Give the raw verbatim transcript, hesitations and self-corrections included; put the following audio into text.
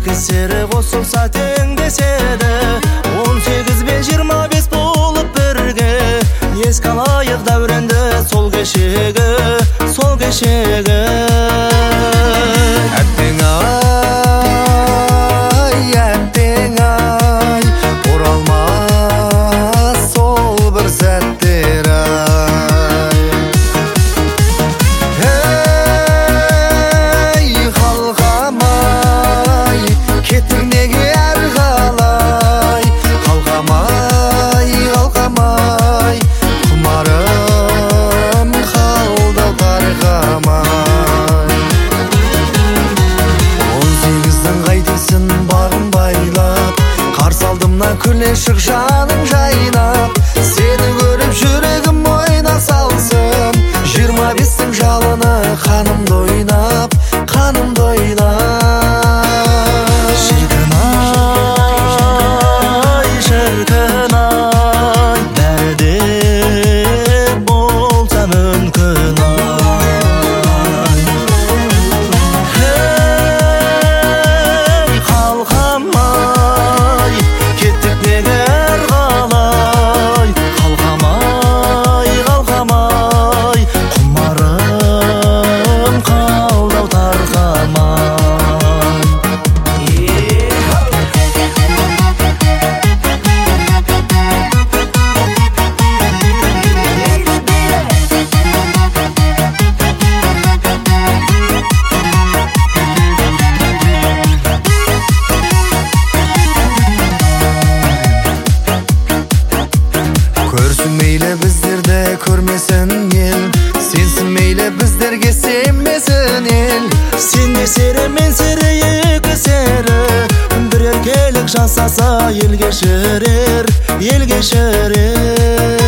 Екі сері қосылса теңдеседі. Он сегіз бен жиырма бес болып бірге, еске алайық дәуренді сол кешегі, сол кешегі. Әттең ай, әттең ай, оралмас сол бір сәттер ай. Ей қалқам ай, кеттің неге әр қалай? Қалқам ай, қалқам ай, құмарым қалды тарқам ай. Бағым байлап, қарсы алдымнан күле шық жаным жайнап. Сені көріп жүрегім ойна салсын, жиырма бестің жалыны қанымды ойнап, қанымды ойнап. Шіркін ай, шіркін ай, бәрі де болса мүмкін ай. Көрсін мейлі біздерді көрмесін ел, сенсін мейлі біздерге сенмесін ел. Сен де сері, мен сері, екі сері, бір еркелік жасаса ел кешірер, ел кешірер.